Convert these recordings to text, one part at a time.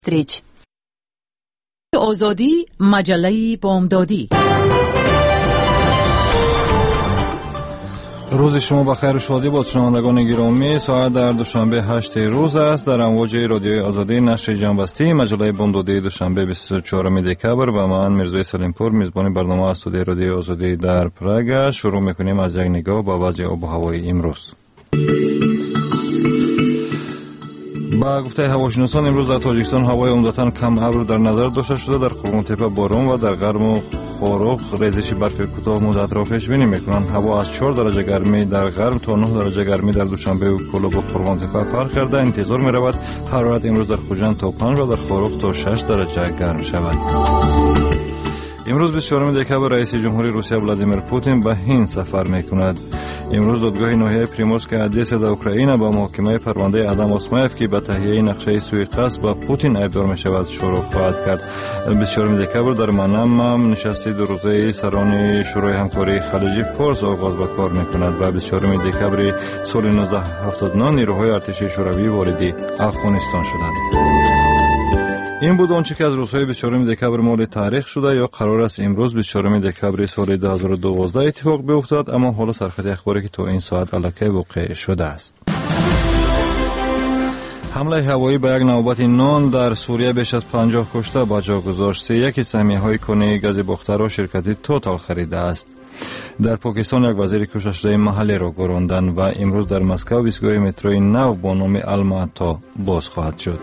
تریچ آزادی مجله بامدادی. روز شما بخیر و شادی باد شنوندگان گرامی. ساعت در دوشنبه 8 روز است. در امواج رادیوی آزادی نشر جنبستی مجله بامدادی دوشنبه 24 دکبر و من میرزای سلیمپور میزبان برنامه استودیوی رادیوی آزادی در پراگ شروع میکنیم از یک نگاه به وضع آب و هوای امروز. با گفته هواشناسان امروز در تاجیکستان هوای عمدتاً کم ابر در نظر داشته شده. در قرغون تپه باران و در غرب و خورخ ریزش برف کوتاه مدت را پیش بینی میکنند. هوا از 4 درجه گرمی در غرب تا 9 درجه گرمی در دوشنبه و کلوب و قرغون تپه فرق کرده. انتظار می رود حرارت امروز در خوجند تا 5 و در خورخ تا 6 درجه گرم شود. امروز 24 دکبر رئیس جمهوری روسیه ولادیمیر پوتین به هند سفر میکند. امروز دادگاه ناحیه پریمورسک ادیسا در اوکراین با محاکمه پرونده ادم اسمایف که به تهیه نقشه سوءقصد به پوتین ایبدار میشود شروع خواهد کرد. 24 دکبر در منام نشست دو روزه سران شورای همکاری خلیجی فورس آغاز به کار میکند و 24 دکبر سال 1979 نیروهای ارتشی شوروی وارد افغانستان شدند. این بود آنچه که از روزهای 24 دکبر مال تاریخ شده یا قرار است امروز 24 دکبر سال 2012 اتفاق بیفتد، اما حالا سرخط اخباری که تا این ساعت الکی واقع شده است. حمله هوایی به یک نوبت نان در سوریه بیش از 50 کشته به جا گذاشت. یکی سهمیه‌های کنی گاز باخته را شرکت توتال خریده است. در پاکستان یک وزیر کشته شده محلی را گراندند و امروز در مسکو ایستگاه متروی نو با نام الماتا باز خواهد شد.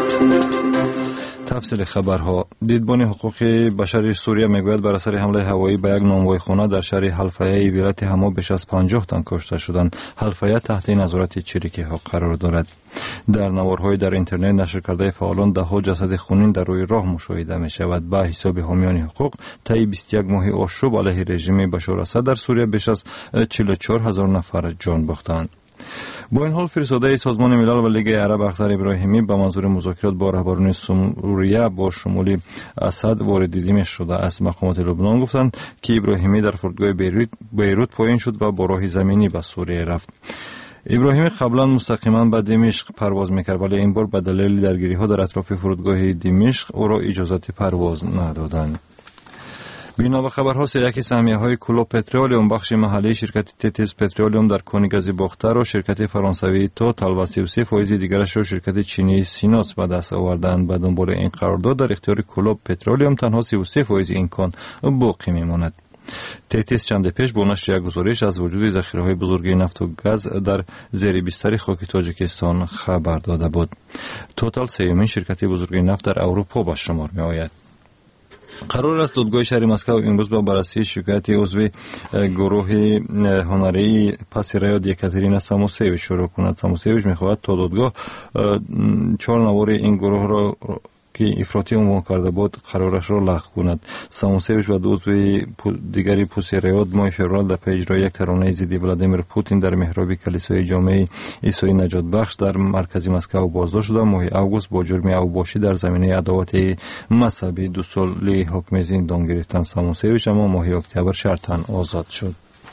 تفصیل خبرها. دیدبان حقوق بشری سوریه میگوید بر اثر حمله هوایی به یک نانوایخانه در شهر حلفیه ولایت حما بیش از 50 تن کشته شدند. حلفیه تحت نظارت چریکی ها قرار دارد. در نوارهای در اینترنت نشر کرده فعالان ده ها جسد خونین در روی راه مشاهده می شود. به حساب حامیان حقوق طی 21 ماه آشوب علیه رژیم بشار اسد در سوریه بیش از 44,000 نفر جان باختند. با این حال فرستاده سازمان ملل و لیگ عرب اخضر ابراهیمی به منظور مذاکرات با رهبران سوریه با شمول اسد وارد دیدیم شده است. مقامات لبنان گفتند که ابراهیمی در فرودگاه بیروت پایین شد و با راه زمینی به سوریه رفت. ابراهیمی قبلا مستقیما به دمشق پرواز میکرد ولی این بار به دلیل درگیری ها در اطراف فرودگاه دمشق او را اجازه پرواز ندادند. بنا به خبرها یکی سهمیه‌های کلوب پترولیوم بخش محلی شرکت تتیز پترولیوم در کان گاز باخته را شرکت فرانسوی توتال و 33% دیگرش را شرکت چینی سینوس به دست آوردند. به دنبال این قرارداد در اختیار کلوب پترولیوم تنها 33% این کان باقی میماند. تتیز چند پیش با نشر یک گزارش از وجود ذخیره‌های بزرگ نفت و گاز در زیر بستر خاک تاجیکستان خبر داده بود. توتال سومین شرکت بزرگ نفت در اروپا به شمار می‌آید. قرار است دادگاه شهر مسکو امروز با بررسی شکایت عضو گروه هنری پاسیرایاد یکاترینا ساموسیویچ شروع کند. ساموسیویچ می‌خواهد تا دادگاه 4 نوار این گروه را که افراطی عنوان کرده بود قرارش را لغو کند. ساموسیویچ و دو عضو دیگری پاسیرایاد ماه فوریه در پی اجرای یک ترانه ضد ولادیمیر پوتین در محراب کلیسای جامع عیسی نجات بخش در مرکز مسکو بازداشت شدند. ماه اوگوست با جرم اوباشی در زمینه عداوت مذهبی 2 ساله حکم زندان گرفتند. ساموسیویچ اما ماه اکتبر شرطاً آزاد شد.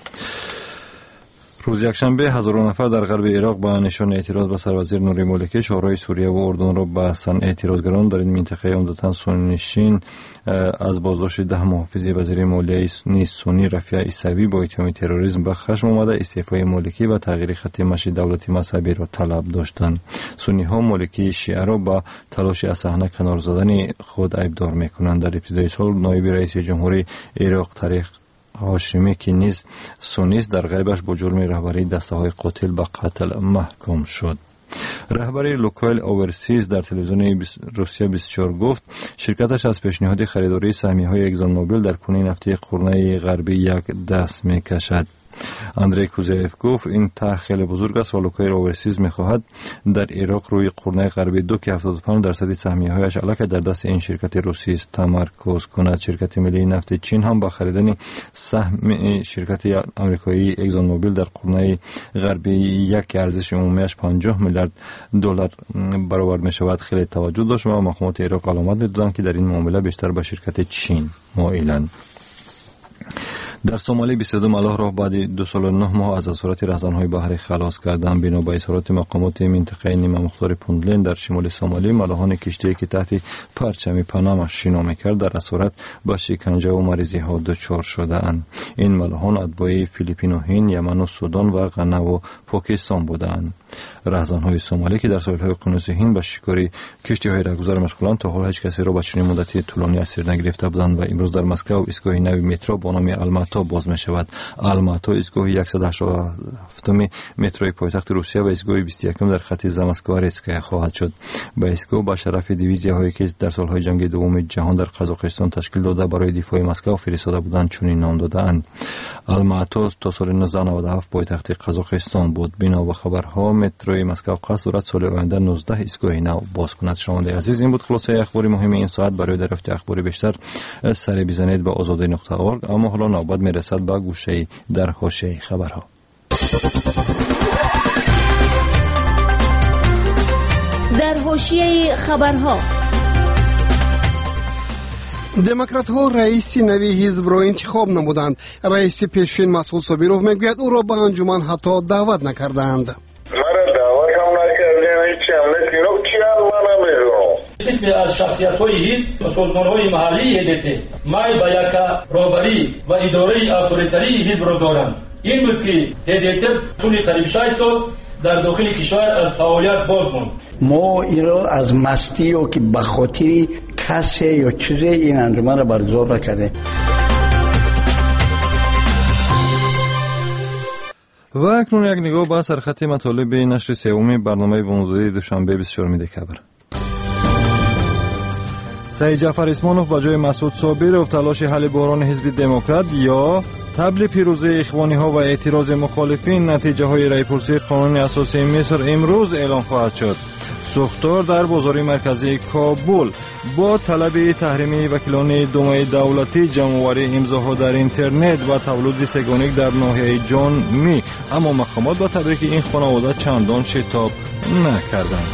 روز یکشنبه هزاران نفر در غرب عراق با نشان اعتراض به سروزیر نوری مالکی شاهراه سوریه و اردن را بستند. اعتراضگران در این منطقه عمدتاً سنی نشین از بازداشت 10 محافظ وزیر مالیه نیز سنی رفیع عیسوی با اتهام تروریسم به خشم آمده استعفای مالکی و تغییر خط مشی دولتی مذهبی را طلب داشتند. سنی ها مالکی شیعه را با تلاش از صحنه کنار زدن خود ایبدار میکنند. در ابتدای سال نایب رئیس جمهوری عراق طریق هاشمی که نیز سونیست در غیبش با جرم رهبری دسته های قاتل به قتل محکوم شد. رهبر لوکال اوورسیز در تلویزیون روسیه 24 گفت شرکتش از پیشنهاد خریداری سهمیه‌های اگزون موبیل در کانون نفتی قرنه غربی یک دست می‌کشد. اندری کوزیف گفت این طرح خیلی بزرگ است و لوکال اوورسیز می‌خواهد در عراق روی قرنه غربی 2 که 75% سهمیه‌هایش الکی در دست این شرکت روسی است تمرکز کند. شرکت ملی نفت چین هم با خریدن سهم شرکت آمریکایی اگزون موبیل در قرنه غربی یک که ارزش عمومیش 50 میلیارد دلار برابر می‌شود خیلی توجه داشت و مقامات عراق علامت می‌دادند که در این معامله بیشتر به شرکت چین مایلند. در سومالی 22 ملاح را بعد 2 سال و 9 ماه از اسارت رهزن‌های بحری خلاص کردند. بنا به اظهارات مقامات منطقه نیمه مختار پوندلند در شمال سومالی، ملاحان کشتی که تحت پرچم پاناما شنا می‌کرد در اسارت با شکنجه و مریضی‌ها دچار شده‌اند. این ملاحان اتباع فیلیپین و هند، یمن و سودان و غنا و پاکستان بودند. رهزن‌های سومالی که در ساحل‌های اقیانوس هند به شکاری کشتی‌های رهگذر مشغولند، تا حال هیچ کسی را به چنین مدتی طولانی اسیر نگرفته بودند و امروز در مسکو ایستگاه نوی مترو با نام الماتا باز می‌شود. الماتا ایستگاه 187 متروی پایتخت روسیه و ایستگاه 21 در خط زمسکوارسکای خواهد شد. به ایستگاه به شرف دیویزیاهایی که در سال‌های جنگ دوم جهان در قزاقستان تشکیل داده برای دفاع مسکو فرستاده بودند چنین نام داده‌اند. الماتا تا سال 1997 پایتخت قزاقستان بود. بنا به خبرها متروی مسکو قصد دارد سال آینده 19 ایستگاه نو باز کند. شنونده عزیز، این بود خلاصه اخبار مهم این ساعت. برای دریافت اخبار بیشتر سر بزنید به azadi.org. اما حالا نوبت میرسد به گوشه در حاشیه خبرها. در حاشیه خبرها، دموکرات ها رئیس نوی حزب را انتخاب نمودند. رئیس پیشین مسعود صابیروف میگوید او را به انجمن حتی دعوت نکردند. اسم از شخصیت‌های حزب و سازمان‌های محلی هدف مای به یک رهبری و اداره اتوریتری حزب را دارند. این بود که هدف طول قریب 6 سال در داخل کشور از فعالیت باز ماند. ما این را از مستی و که به خاطر کسی یا چیزی این انجمن را برگزار نکردیم. و اکنون یک نگاه به سرخط مطالب نشر سوم برنامه بامدادی دوشنبه 24 دکبر. سید جعفر اسمانوف با جای مسعود صابیروف تلاش حل بحران حزب دموکرات یا تبلیغ پیروزی اخوانی ها و اعتراض مخالفین نتیجه های رایپرسی قانون اساسی مصر امروز اعلام خواهد شد. سوختار در بازار مرکزی کابل با طلب تحریم وکیلان دومای دولتی، جمع‌آوری امضاها در اینترنت و تولد سگانیک در ناحیه جان می، اما مقامات با تبریک این خانواده چندان شتاب نکردند.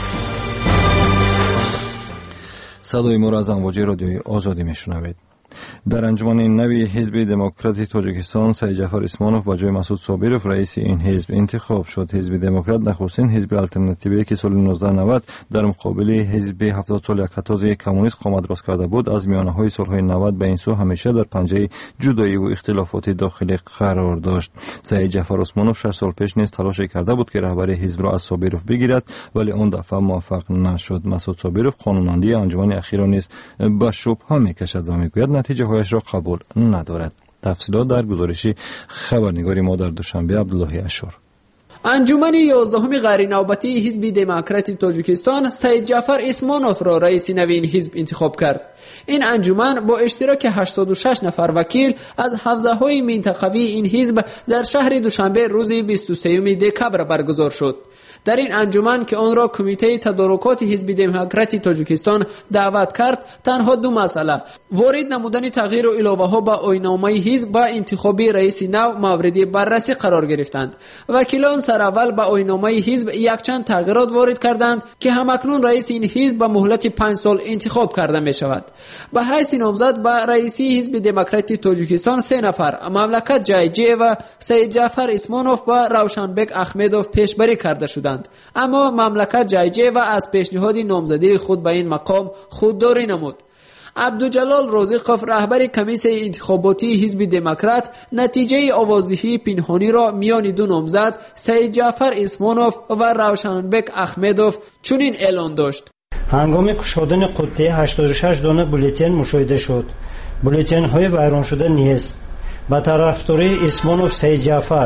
صدای ما را از امواج رادیوی آزادی میشنوید. در انجمن نوی حزب دموکرات تاجیکستان، سید جعفر اسمانوف با جای مسعود صابیروف رئیس این حزب انتخاب شد. حزب دموکرات نخستین حزب الटरनेटिव्ی که سال 1990 در مقابل حزب 70 سال یکتاز کمونیست قامت راست کرده بود، از میانه‌های سال‌های 90 به این سو همیشه در پنجه جدایی و اختلافات داخلی قرار داشت. سید جعفر اسمانوف 6 سال پیش نیز تلاش کرده بود که رهبری حزب را از صابیروف بگیرد، ولی آن دفعه موفق نشد. مسعود صابیروف قانونمندی انجمن اخیر را نیز به شبهه می‌کشد و می‌گوید نتیجه هایش را قبول ندارد. تفصیلات در گزارش خبرنگار ما در دوشنبه عبدالله اشور. انجمن 11 غیرنوبتی حزب دموکرات تاجیکستان سید جعفر اسمانوف را رئیس نوین حزب انتخاب کرد. این انجمن با اشتراک 86 نفر وکیل از حوزه‌های منطقوی این حزب در شهر دوشنبه روز 23 دکبر برگزار شد. در این انجمن که آن را کمیته تدارکات حزب دموکرات تاجیکستان دعوت کرد، تنها 2 مسئله وارد نمودن تغییر و اضافه‌ها به آیین‌نامه حزب و انتخاب رئیس نو مورد بررسی قرار گرفتند. وکیلان سرأول به آیین‌نامه حزب یک چند تغییرات وارد کردند که همکنون رئیس این حزب به مهلت 5 سال انتخاب کرده می شود. به حیث نامزد به رئیسی حزب دموکرات تاجیکستان 3 نفر مملکت جایجی و سید جعفر اسمانوف و روشنبک احمدوف پیشبری کرده شدند. اما مملکت جایجی و از پیشنهاد نامزدی خود به این مقام خودداری نمود. عبدالجلال رازقوف رهبر کمیسیون انتخاباتی حزب دموکرات نتیجه آوازدهی پنهانی را میان 2 نامزد سید جعفر اسمانوف و روشنبک احمدوف چنین اعلان داشت: هنگام گشودن قطعه 86 دانه بولتن مشاهده شد. بولتن های ویران شده نیست. به طرفداری اسمانوف سید جعفر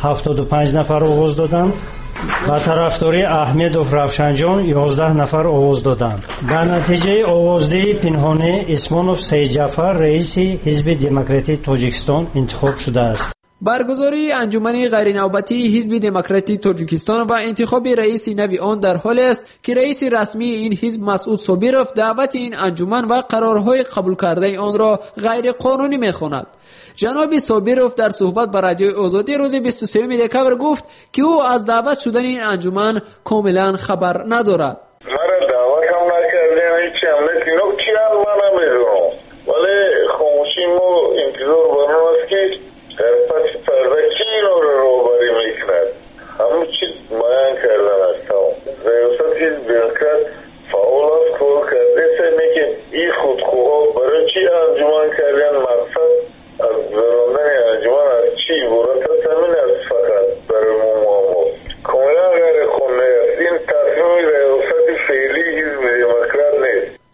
75 نفر آواز دادند. با طرفداری احمدوف رفشنجان 11 نفر آواز دادند. در نتیجه آوازدهی پنهانی اسمانوف سید جعفر رئیس حزب دموکراتی تاجیکستان انتخاب شده است. برگزاری انجمن غیرنوبتی حزب دموکراتی تاجیکستان و انتخاب رئیس نوی آن در حال است که رئیس رسمی این حزب مسعود صابیروف دعوت این انجمن و قرارهای قبول کرده آن را غیر قانونی می‌خواند. جناب صابیروف در صحبت با رادیو آزادی روز 23 دکبر گفت که او از دعوت شدن این انجمن کاملا خبر ندارد. مرا دعوت هم نکردن، هیچی هم نکنم، چی هم من نمیدونم، ولی خاموشی ما انتظار برنامه است که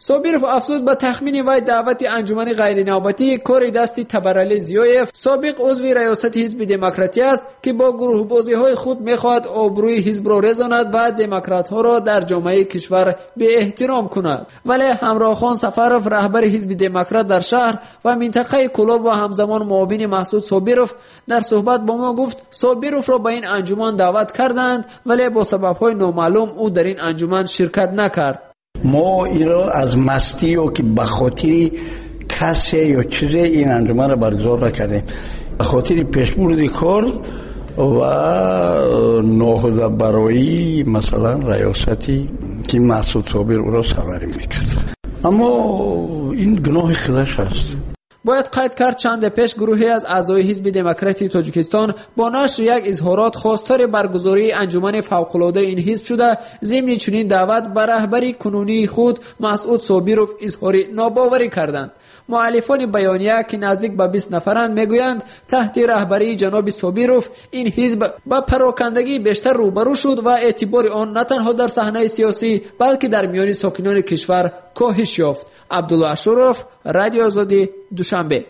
صابیروف افزود به تخمین وی دعوت انجمن غیرنوبتی کار دستی تبرعلی زیایف سابق عضو ریاست حزب دموکراتی است که با گروه بازی های خود میخواهد آبروی حزب را رساند و دموکرات ها را در جامعه کشور به احترام کند. ولی همراه خان سفرов رهبر حزب دموکرات در شهر و منطقه کلاب و همزمان معاون مسعود صابیروف در صحبت با ما گفت صابیروف را به این انجمن دعوت کردند ولی با سبب‌های نامعلوم او در این انجمن شرکت نکرد. ما ایران از مستی و که به خاطر کسی یا چیزی این انجمن را برگزار نکردیم، به خاطر پیشبرد کار و نهضت برای مثلا ریاستی که مسعود صابر او را سواری میکرد. اما این گناه خودش است. باید قید کرد چند پیش گروهی از اعضای حزب دموکراتی تاجیکستان با نشر یک اظهارات خواستار برگزاری انجمن فوق‌العاده این حزب شده ضمن چنین دعوت به رهبری کنونی خود مسعود صابیروف اظهار ناباوری کردند. مؤلفان بیانیه که نزدیک به 20 نفرند میگویند تحت رهبری جناب صابیروف این حزب با پراکندگی بیشتر روبرو شد و اعتبار آن نه تنها در صحنه سیاسی بلکه در میان ساکنان کشور کاهش یافت. عبدالله اشرف، رادیو آزادی، دوشنبه.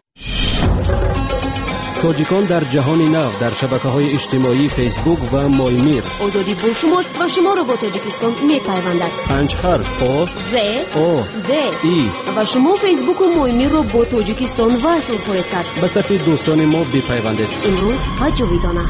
تاجیکان در جهان نو در شبکه‌های اجتماعی فیسبوک و مایمیر. آزادی با شماست و شما را با تاجیکستان می‌پیوندد. 5 حرف آ ز او د ای و شما فیسبوک و مایمیر را با تاجیکستان وصل خواهید کرد. به صفحه دوستان ما بپیوندید. امروز و جاویدانه.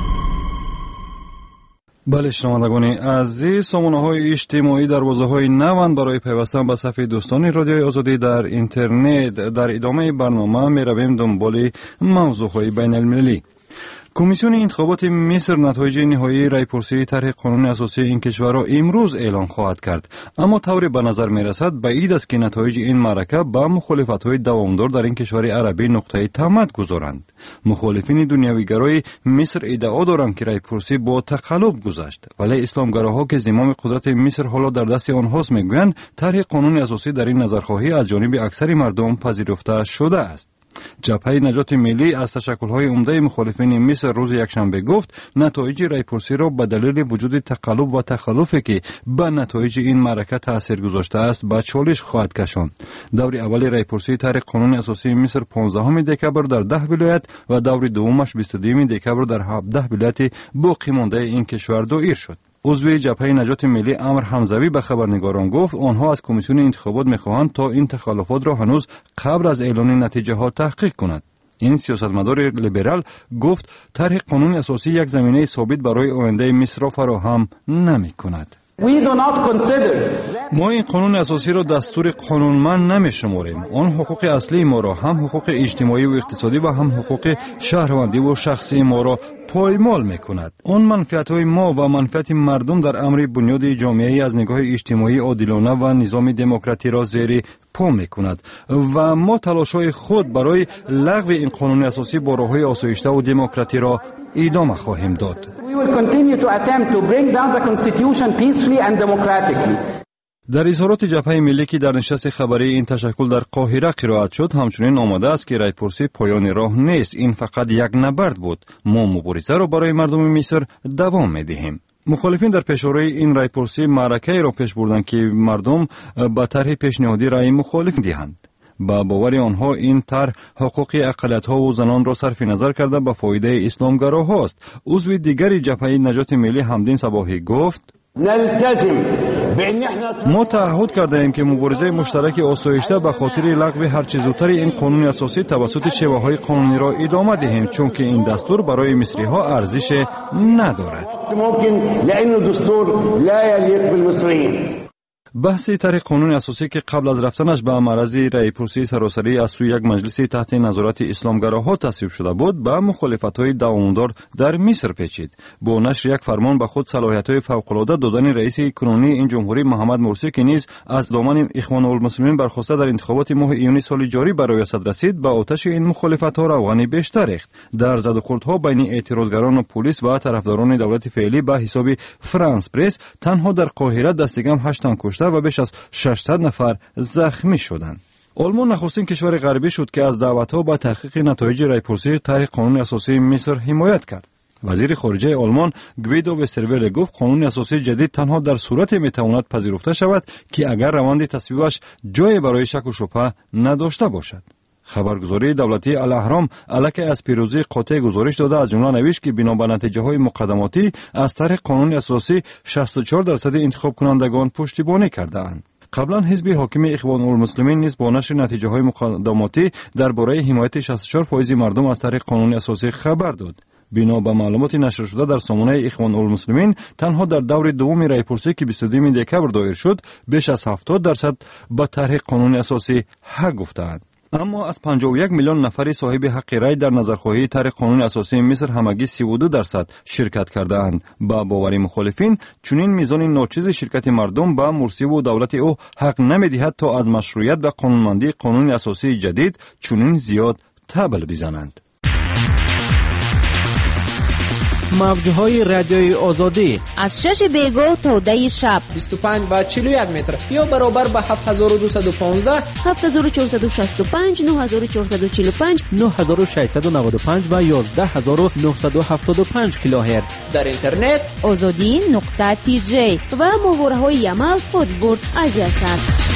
بله شنوندگان عزیز، سامانه‌های اجتماعی دروازه‌های نوند برای پیوستن به صفحه دوستان رادیوی آزادی در اینترنت. در ادامه برنامه می‌رویم دنبال موضوعهای بین‌المللی. کمیسیون انتخابات مصر نتایج نهایی رایپرسی طرح قانون اساسی این کشور را امروز اعلام خواهد کرد، اما طوری به نظر می‌رسد بعید است که نتایج این معرکه با مخالفت‌های دوامدار در این کشور عربی نقطه تمام گذارند. مخالفین دنیوی‌گرای مصر ادعا دارند که رایپرسی با تقلب گذشت، ولی اسلامگراها که زمام قدرت مصر حالا در دست آنهاست میگویند طرح قانون اساسی در این نظرخواهی از جانب اکثر مردم پذیرفته شده است. جبهه نجات ملی از تشکل‌های عمده مخالفین مصر روز یکشنبه گفت نتایج رایپرسی را به دلیل وجود تقلب و تخلفی که به نتایج این معرکه تاثیر گذاشته است به چالش خواهد کشاند. دور اول رایپرسی طرح قانون اساسی مصر 15 دکبر در 10 ولایت و دور دومش 22 دکبر در 17 ولایت باقی مانده این کشور دایر شد. عضو جبهه نجات ملی امر حمزوی به خبرنگاران گفت آنها از کمیسیون انتخابات می‌خواهند تا این تخلفات را هنوز قبل از اعلان نتیجه ها تحقیق کند. این سیاستمدار لیبرال گفت طرح قانون اساسی یک زمینه ثابت برای آینده مصر را فراهم نمی‌کند. ما این قانون اساسی را دستور قانونمند نمی‌شماریم. آن حقوق اصلی ما را هم حقوق اجتماعی و اقتصادی و هم حقوق شهروندی و شخصی ما را پایمال می‌کند. آن منفعت‌های ما و منفعت مردم در امر بنیادی جامعه از نگاه اجتماعی عادلانه و نظام دموکراتی را زیر پا می‌کند و ما تلاش‌های خود برای لغو این قانون اساسی با راه‌های آسایشته و دموکراتی را ادامه خواهیم داد. در اظهارات جبهه ملی که در نشست خبری این تشکل در قاهره قرائت شد همچنین آمده است که رایپرسی پایان راه نیست، این فقط یک نبرد بود. ما مبارزه را برای مردم مصر دوام می‌دهیم. مخالفین در پیشروی این رایپرسی معرکه را پیش بردند که مردم به طرح پیشنهادی رای مخالف دهند. با باور آنها این طرح حقوق اقلیت‌ها و زنان را صرف نظر کرده به فایده اسلامگراهاست. عضو دیگری جبهه نجات ملی حمدین صباحی گفت ما تعهد کرده ایم که مبارزه مشترک آسایشته به خاطر لغو هر چه زودتر این قانون اساسی توسط شیوه‌های قانونی را ادامه دهیم، چون که این دستور برای مصری‌ها ارزش ندارد. بحث طرح قانون اساسی که قبل از رفتنش به معرض رایپرسی سراسری از سوی یک مجلس تحت نظارت اسلامگراها تصویب شده بود به مخالفت‌های دوامدار در مصر پیچید. با نشر یک فرمان به خود صلاحیت‌های فوق‌العاده دادن رئیس کنونی این جمهوری محمد مرسی که نیز از دامن اخوان المسلمین برخواسته در انتخابات ماه ایونی سال جاری به ریاست رسید، به آتش این مخالفت‌ها روغنی بیشتر ریخت. در زد و خوردها بین اعتراضگران و پلیس و طرفداران دولت فعلی به حساب فرانس پرس تنها در قاهره دستگم 8 تن کشته و بیش از 600 نفر زخمی شدند. آلمان نخستین کشور غربی شد که از دعوت‌ها به تحقیق نتایج رایپرسی طرح قانون اساسی مصر حمایت کرد. وزیر خارجه آلمان گویدو وسترول گفت قانون اساسی جدید تنها در صورتی میتواند پذیرفته شود که اگر روند تصویبش جای برای شک و شبهه نداشته باشد. خبرگزاری دولتی الاهرام علیه از پیروزی قاطع گزارش داده از جمله نوشت که بنا به نتیجه‌های مقدماتی از طریق قانون اساسی 64% انتخاب کنندگان پشتیبانی کردند. قبلا حزب حاکم اخوان المسلمین نیز با نشر نتیجه‌های مقدماتی درباره حمایت 64% مردم از طریق قانون اساسی خبر داد. بنا به معلومات نشر شده در سامانه اخوان المسلمین تنها در دور دوم رایپرسی که 22 دکبر دایر شد بیش از 70% به طریق قانون اساسی حق گفتند. اما از 51 میلیون نفری صاحب حق رای در نظرخواهی طرح قانون اساسی مصر همگی 32% شرکت کردند. با باور مخالفین چنین میزان ناچیز شرکت مردم با مرسی و دولت او حق نمیدهد تا از مشروعیت و قانونمندی قانون اساسی جدید چنین زیاد طبل بزنند. موجهای رادیوی آزادی از 6 بیگاه تا 10 شب 25 و 41 متر یا برابر به 7215 7465 9445 9695 و 11975 کیلوهرتز. در اینترنت azadi.tj و ماهواره‌های عمل فوتبورد آزیاسات.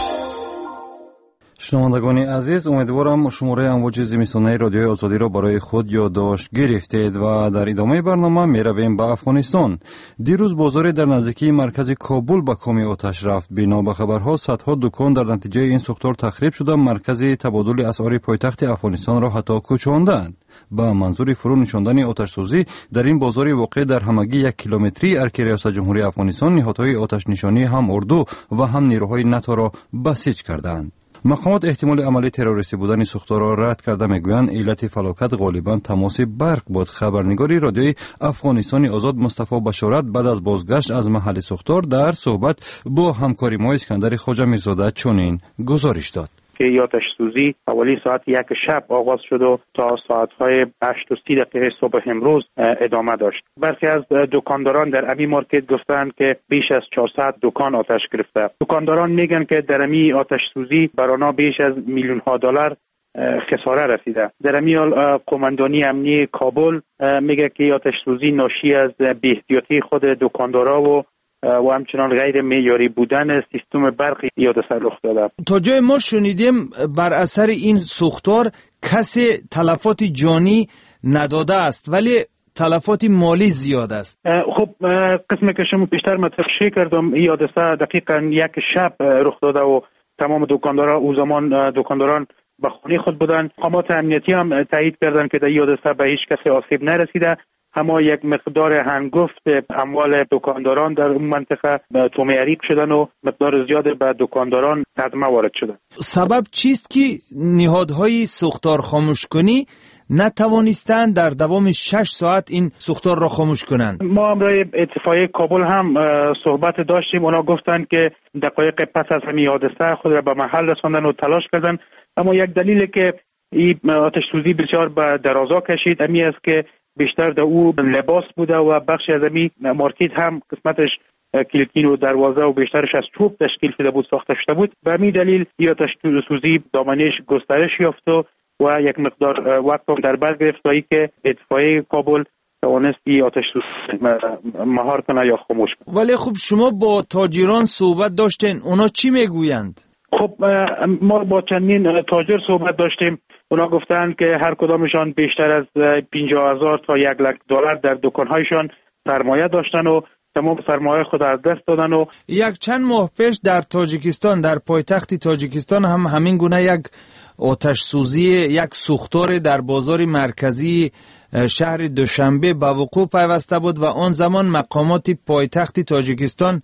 شنوندگان عزیز، امیدوارم شماره امواج زمستانه رادیوی آزادی را برای خود یادداشت گرفتید و در ادامه برنامه می رویم به افغانستان. دیروز بازار در نزدیکی مرکز کابل به کام آتش رفت. بنا به خبرها صدها دکان در نتیجه این سوختار تخریب شده، مرکز تبادل اسعار پایتخت افغانستان را حتی کوچاندند. با منظور فرو نشاندن آتش سوزی در این بازار واقع در همگی 1 کیلومتری ارک ریاست جمهوری افغانستان، نهادهای آتش نشانی هم اردو و هم نیروهای ناتو را بسیج کردند. مقامات احتمال عملی تروریستی بودن سوختار را رد کرده میگویند علت فلاکت غالبا تماس برق بود. خبرنگاری رادیوی افغانستان آزاد مصطفی بشارت بعد از بازگشت از محل سوختار در صحبت با همکاری ما اسکندر خواجه میرزاده چنین گزارش داد که آتش سوزی حوالی ساعت 1 شب آغاز شد و تا ساعت‌های 8:30 صبح امروز ادامه داشت. برخی از دکانداران در امی مارکت گفتند که بیش از 400 دکان آتش گرفته. دکانداران میگن که در امی آتش سوزی بر آنها بیش از میلیون‌ها دلار خساره رسیده. در امی قماندانی امنی کابل میگه که آتش سوزی ناشی از بی‌احتیاطی خود دکاندارا و همچنان غیر معیاری بودن سیستم برقی حادثه رخ داده. تا جای ما شنیدیم بر اثر این سوختار کسی تلفات جانی نداده است ولی تلفات مالی زیاد است. خب قسمی که شما بیشتر متوجه کردم این حادثه دقیقاً 1 شب رخ داده و تمام دکاندارا او زمان دکانداران به خانه خود بودند. مقامات امنیتی هم تایید کردند که در این حادثه به هیچ کسی آسیب نرسیده، اما یک مقدار هنگفت اموال دکانداران در اون منطقه تومیریک شدن و مقدار زیاد به دکانداران صدمه وارد شدن. سبب چیست که نهادهای سوختار خاموش کنی نتوانستند در دوام 6 ساعت این سوختار را خاموش کنند؟ ما همراه اتفاقیه کابل هم صحبت داشتیم. اونا گفتند که دقایق پس از همین حادثه خود را به محل رساندن و تلاش کردند، اما یک دلیل که این آتش سوزی بسیار به درازا کشید امی است که بیشتر در او لباس بوده و بخشی از امی مارکت هم قسمتش کلیدین و دروازه و بیشترش از چوب تشکیل شده بود، ساخته شده بود. به همین دلیل این آتش سوزی دامنش گسترش یافت و یک مقدار وقت هم در بر گرفت تا اینکه اتفاقیه کابل توانستی آتش سوزی مهار کنه یا خاموش کنه. ولی خب شما با تاجران صحبت داشتین، اونا چی میگویند؟ خب ما با چندین تاجر صحبت داشتیم. اونا گفتند که هر کدامشان بیشتر از 50,000 تا 100,000 دلار در دکانهایشان سرمایه داشتن و تمام سرمایه خود از دست دادن. و یک چند ماه پیش در تاجیکستان، در پایتخت تاجیکستان هم همین گونه یک آتش سوزی، یک سوختار در بازار مرکزی شهر دوشنبه به وقوع پیوسته بود و آن زمان مقامات پایتخت تاجیکستان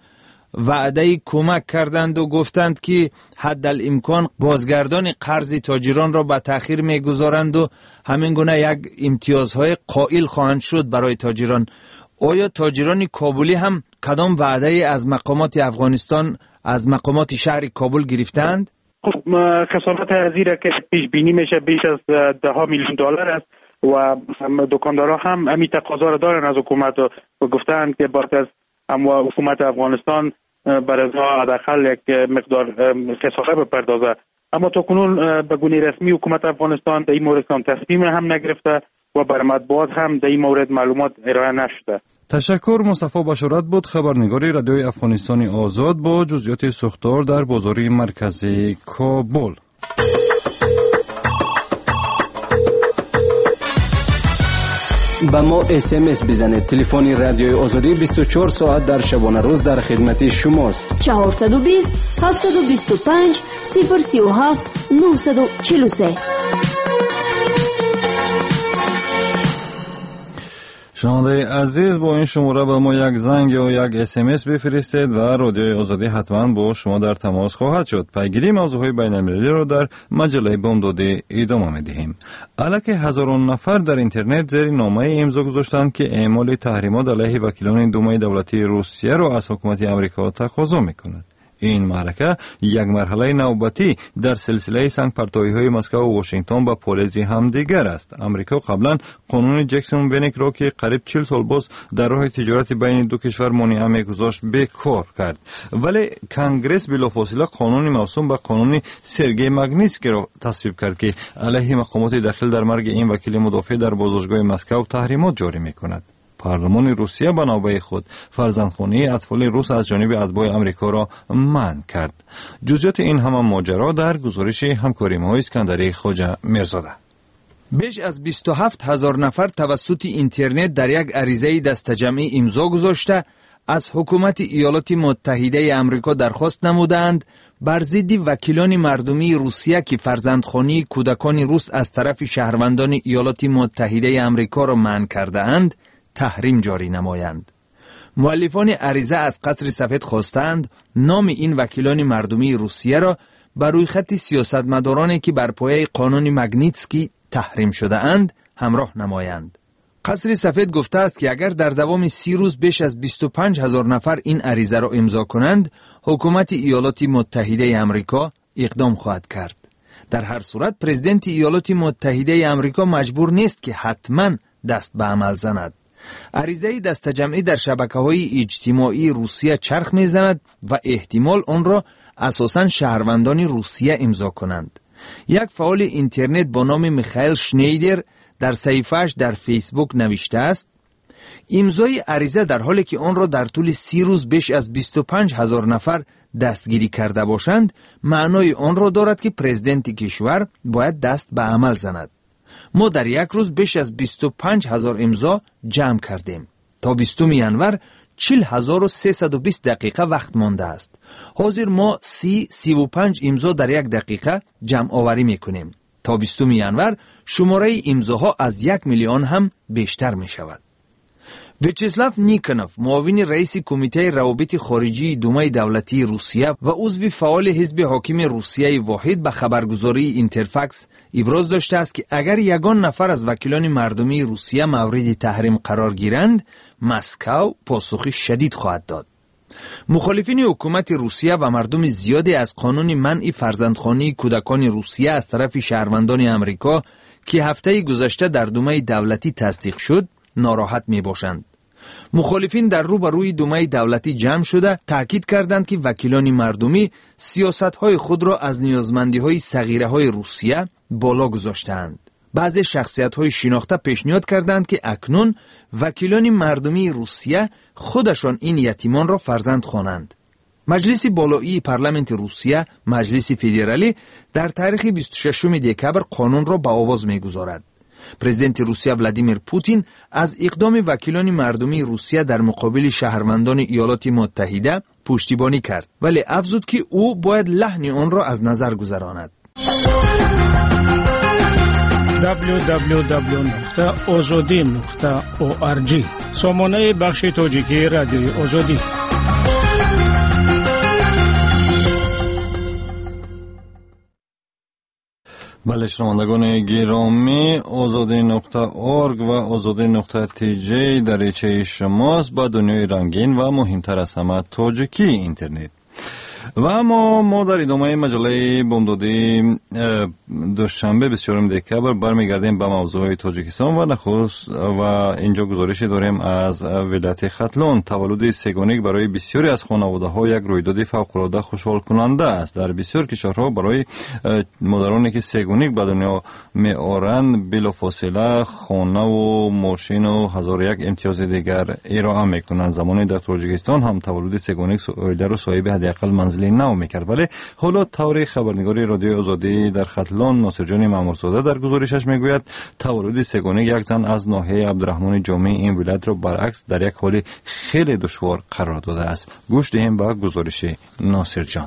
وعده کمک کردند و گفتند که حدالامکان بازگردان قرض تاجران را به تأخیر میگذارند و همین گونه یک امتیازهای قائل خواهند شد برای تاجران. آیا تاجران کابلی هم کدام وعده از مقامات افغانستان، از مقامات شهر کابل گرفتند؟ خب خسارت ازیره که پیش بینی میشه بیش از 10 میلیون دلار است و دکاندارا هم همین تقاضا را دارن از حکومت و گفتند که بعد از حکومت افغانستان بر ازا حداقل یک مقدار خسارت بپردازه. اما تا کنون به گونه رسمی حکومت افغانستان در این مورد تصمیم هم نگرفته و بر مطبوعات هم در این مورد معلومات ارائه نشده. تشکر. مصطفی بشارت بود، خبرنگاری رادیوی افغانستان آزاد با جزئیات سوختار در بازاری مرکزی کابل. با ما SMS بزنید. تلفن رادیوی آزادی 24 ساعت در شبانه روز در خدمت شماست. 420 725 037 943. شنونده عزیز، با این شماره به ما یک زنگ یا یک SMS بفرستید و رادیوی آزادی حتما با شما در تماس خواهد شد. پیگیری موضوعهای بین المللی را در مجله بامدادی ادامه می‌دهیم. الکی هزاران نفر در اینترنت زیر نامه امضا گذاشتند که اعمال تحریمات علیه وکیلان دومای دولتی روسیه را از حکومت آمریکا تقاضا می‌کند. این معرکه یک مرحله نوبتی در سلسله سنگ پرتابی‌های مسکو و واشنگتن با پالیسی هم دیگر است. آمریکا قبلا قانون جکسون ونیک را که قریب 40 سال باز در راه تجارت بین دو کشور مانع می‌گذاشت بیکار کرد. ولی کنگره بلافاصله قانون موسوم به قانون سرگئی ماگنیتسکی را تصویب کرد که علیه مقامات داخل در مرگ این وکیل مدافع در بازداشتگاه مسکو تحریمات جاری می‌کند. پارلمان روسیه به نوبه خود فرزندخوانی اطفال روس از جانب اتباع آمریکا را منع کرد. جزئیات این همه ماجرا در گزارش همکاری ما اسکندری خواجه میرزاده. بیش از 27,000 نفر توسط اینترنت در یک عریضه دسته‌جمعی امضا گذاشته از حکومت ایالات متحده آمریکا درخواست نمودند بر ضد وکیلان مردمی روسیه که فرزندخوانی کودکان روس از طرف شهروندان ایالات متحده آمریکا را منع کرده اند تحریم جاری نمایند. مؤلفان عریضه از قصر سفید خواستند نام این وکیلان مردمی روسیه را بر روی خط سیاستمدارانی که بر پایه قانون ماگنیتسکی تحریم شده اند همراه نمایند. قصر سفید گفته است که اگر در دوام 30 روز بیش از 25,000 نفر این عریضه را امضا کنند، حکومت ایالات متحده آمریکا اقدام خواهد کرد. در هر صورت پرزیدنت ایالات متحده آمریکا مجبور نیست که حتما دست به عمل زند. عریضه دسته‌جمعی در شبکه‌های اجتماعی روسیه چرخ می‌زند و احتمال آن را اساساً شهروندان روسیه امضا کنند. یک فعال اینترنت با نام میخائیل شنیدر در صفحه‌اش در فیسبوک نوشته است: امضای عریضه در حالی که آن را در طول 30 روز بیش از 25,000 نفر دستگیری کرده باشند، معنای آن را دارد که پرزیدنت کشور باید دست به عمل زند. ما در یک روز بیش از 25,000 امضا جمع کردیم. تا 20 ینور 40,320 دقیقه وقت مانده است. حاضر ما 35 امضا در یک دقیقه جمع آوری میکنیم. تا 20 ینور شماره امضاها از 1 میلیون هم بیشتر می شود. ویچسلاو نیکنوف، معاون رئیس کمیته روابط خارجی دومای دولتی روسیه و عضو فعال حزب حاکم روسیه واحد به خبرگزاری اینترفکس ابراز داشته است که اگر یگان نفر از وکیلان مردمی روسیه مورد تحریم قرار گیرند، مسکو پاسخ شدید خواهد داد. مخالفین حکومت روسیه و مردم زیادی از قانون منع فرزندخوانی کودکان روسیه از طرف شهروندان آمریکا که هفته گذشته در دومای دولتی تصدیق شد، ناراحت می باشند. مخالفین در روبروی دومای دولتی جمع شده تاکید کردند که وکیلان مردمی سیاست‌های خود را از نیازمندی‌های صغیره‌های روسیه بالا گذاشتند. بعضی شخصیت‌های شناخته پیشنهاد کردند که اکنون وکیلان مردمی روسیه خودشان این یتیمان را فرزند خوانند. مجلس بالایی پارلمانت روسیه، مجلس فدرالی، در تاریخ 26 دکبر قانون را به آواز می‌گذارد. پرزیدنت روسیه ولادیمیر پوتین از اقدام وکیلان مردمی روسیه در مقابل شهروندان ایالات متحده پشتیبانی کرد، ولی افزود که او باید لحن آن را از نظر گذراند. www.azadi.org سامانه بخش تاجیکی رادیوی آزادی. بله شنوندگان گرامی، azadi.org و azadi.tj دریچه شماست با دنیای رنگین و مهمتر از همه تاجیکی اینترنت. و اما ما در ادامه مجله بامدادی دوشنبه 24 دکبر برمیگردیم به موضوع تاجیکستان و نخست و اینجا گزارشی داریم از ولایت ختلون. تولد سگانیک برای بسیاری از خانواده‌ها یک رویداد فوق‌العاده خوشحال کننده است. در بسیار کشورها برای مادرانی که سگانیک به دنیا می‌آورند بلافاصله خانه و ماشین و هزار یک امتیاز دیگر ارائه می‌کنند. زمانی در تاجیکستان هم تولد سگانیک عائله را صاحب حداقل منزل نو می‌کرد. ولی حالا طور خبرنگاری رادیوی آزادی در ختلون ناصر جان مامورزاده در گزارشش میگوید تولد سگانیک یک زن از ناحیه عبدالرحمن جامع این ولایت را برعکس در یک حال خیلی دشوار قرار داده است. گوش دهیم به گزارش ناصر جان.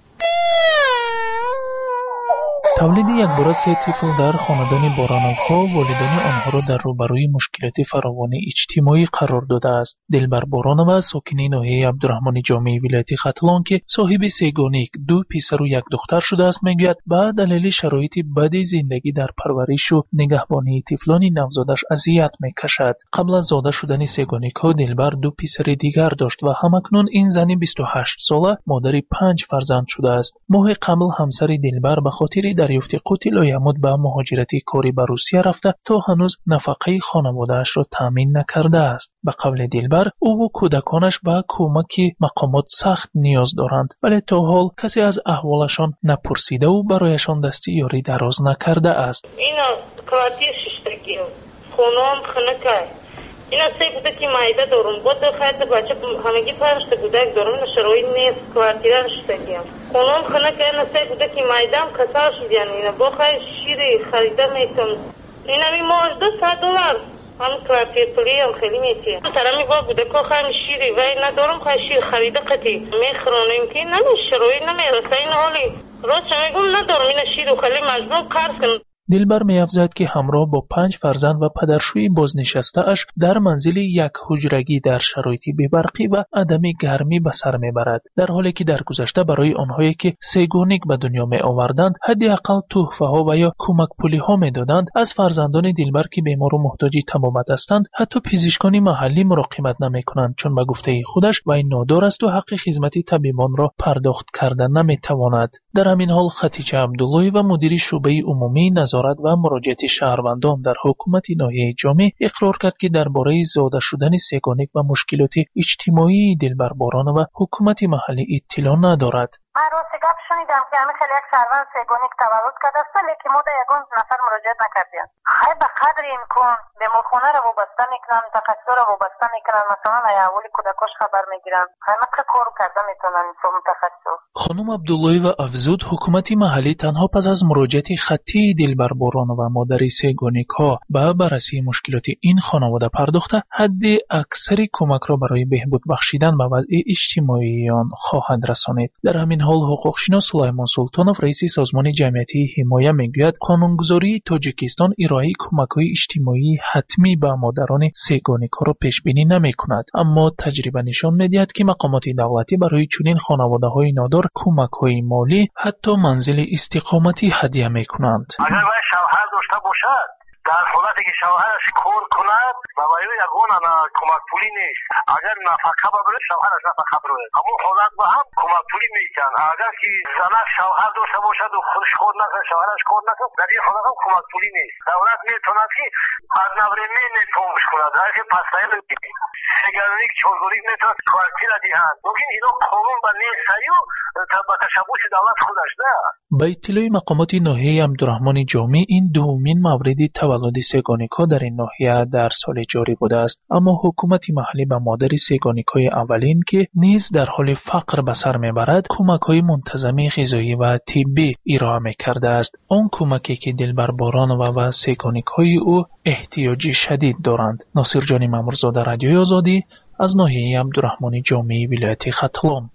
تولید یک برس طفل در خاندان بارانوف‌ها والدین آنها را در روبروی مشکلات فراوان اجتماعی قرار داده است. دلبر بارانوف ساکن ناحیه عبدالرحمن جامع ولایت ختلون که صاحب سگانیک 2 پسر و 1 دختر شده است میگوید به دلیل شرایط بد زندگی در پرورش و نگهبانی طفلان نوزادش اذیت میکشد. قبل از زاده شدن سگانیک‌ها دلبر 2 پسر دیگر داشت و همکنون این زن 28 ساله مادر 5 فرزند شده است. ماه قبل همسر دلبر به خاطر دریافت قوت لایمود به مهاجرتی کاری به روسیه رفته تا هنوز نفقه خانواده‌اش را تامین نکرده است. به قول دلبر او و کودکانش به کمک مقامات سخت نیاز دارند ولی تا حال کسی از احوالشان نپرسیده و برایشان دستی یاری دراز نکرده است. اینا کارتی ششتگی خونم خنکه اینا سه کودکی مایده دارم بود خیلی بچه همگی پرشت کودک دارم شرایط نیست کارتیره ششتگی خونم خنکه اینا سه کودکی مایده هم کسار شدیان اینا با خیلی شیری خریده میتون اینا می ماش $200 هم کارتیر پلی هم خیلی میتیم سرمی با کودکا خیلی شیری و اینا دارم خیلی شیر خریده قطی میخرانیم که نمی شرایط نمیرسه این حالی راست میگم ندارم اینا شیر و خیلی مجبور قرض کنم. دلبر می‌افزاید که همراه با 5 فرزند و پدرشوی بازنشسته اش در منزل یک حجرگی در شرایط بی‌برقی و عدم گرمی به سر میبرد، در حالی که در گذشته برای آنهایی که سگانیک به دنیا می آوردند حداقل تحفه ها و یا کمک پولی ها میدادند. از فرزندان دلبر که بیمار و محتاج طبابت هستند حتی پزشکان محلی مراقبت نمی‌کنند، چون به گفته خودش وی نادار است و حق خدمت طبیبان را پرداخت کردن نمی‌تواند. در همین حال خدیجه عبداللهی و مدیر شعبه عمومی نظارت و مراجعت شهروندان در حکومت ناحیه جامع اقرار کرد که درباره زاده شدن سگانیک و مشکلات اجتماعی دلبر بارانوف و حکومت محلی اطلاع ندارد. من روزی گپ شنیدم که همه خیلی یک شهروند سگانیک تولد کرده است لیکن ما در یگان نفر مراجعت نکردیم. خیلی به قدر امکان بیمارخانه را وابسته میکنن، متخصص را وابسته میکنن، مثلا احوال کودکاش خبر میگیرن. همه کار کرده میتونن این متخصص. خانم عبداللهی و افزود حکومت محلی تنها پس از مراجعت خطی دلبر بارانوف و مادر سگانیک ها به بررسی مشکلات این خانواده پرداخته حد اکثری کمک را برای بهبود بخشیدن به وضع اجتماعی آن خواهد رسانید. در همین حال حقوقشناس سلیمان سلطانوف رئیس سازمان جمعیتی حمایه میگوید قانونگذاری تاجیکستان ارائه کمک‌های اجتماعی حتمی به مادران سگانیک ها را پیش بینی نمی‌کند، اما تجربه نشان می‌دهد که مقامات دولتی برای چنین خانواده‌های نادار کمک‌های مالی حتی منزل استقامتی هدیه می‌کنند. اگر باید شوهر داشته باشد در حالتی که شوهرش کار کند و باید یگان کمک پولی نیست. اگر نفقه ببره شوهرش نفقه بره همون حالت با هم کمک پولی میکن. اگر که زنش شوهر داشته باشد و خودش کار نکنه شوهرش کار نکنه در این حالت هم کمک پولی نیست. دولت میتواند که از نورمی نفهمش کند هر که پسایی بگیری سگانیک چهارگانیک میتواند کارتی را دهند لیکن اینا قانون به نیستی و به تشبوس دولت خودش نه. با اطلاع مقامات ناحیه عبدالرحمن جامع این دومین مورد تولد سگانیک ها در این ناحیه در سال جاری بوده است، اما حکومت محلی به مادر سگانیک های اولین که نیز در حال فقر به سر میبرد کمک های منتظم غذایی و طبی ارائه میکرده است. آن کمکی که دلبر بارانوف و سگانیک های او احتیاجی شدید دارند. ناصر جان مامورزاده، رادیوی آزادی، از ناحیه عبدالرحمن جامع ولایت ختلون.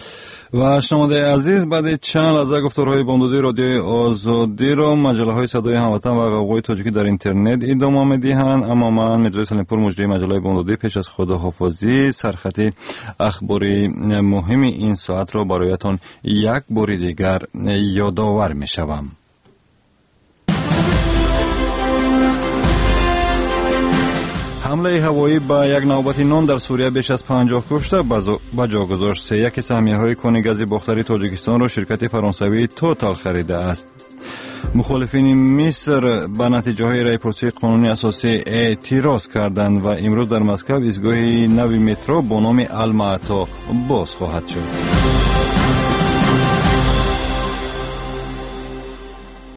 و شنونده عزیز، بعد چند لحظه گفتارهای بامدادی رادیوی آزادی را مجله های صدای هموطن و قوقای تاجیکی در اینترنت ادامه می‌دهند، اما من مرزا سلیم‌پور مجری مجله بامدادی پیش از خداحافظی سرخط اخباری مهم این ساعت را برایتان یک بار دیگر یادآور می‌شوم. حمله هوایی به یک نوبت نان در سوریه بیش از 50 کشته به جا گذاشت. 3 سهمیه‌های کان گاز باختری تاجیکستان را شرکت فرانسوی توتال خریده است. مخالفین مصر به نتیجه های رایپرسی قانونی اساسی اعتراض کردند و امروز در مسکو ایستگاه نوی مترو با نام المعطا باز خواهد شد.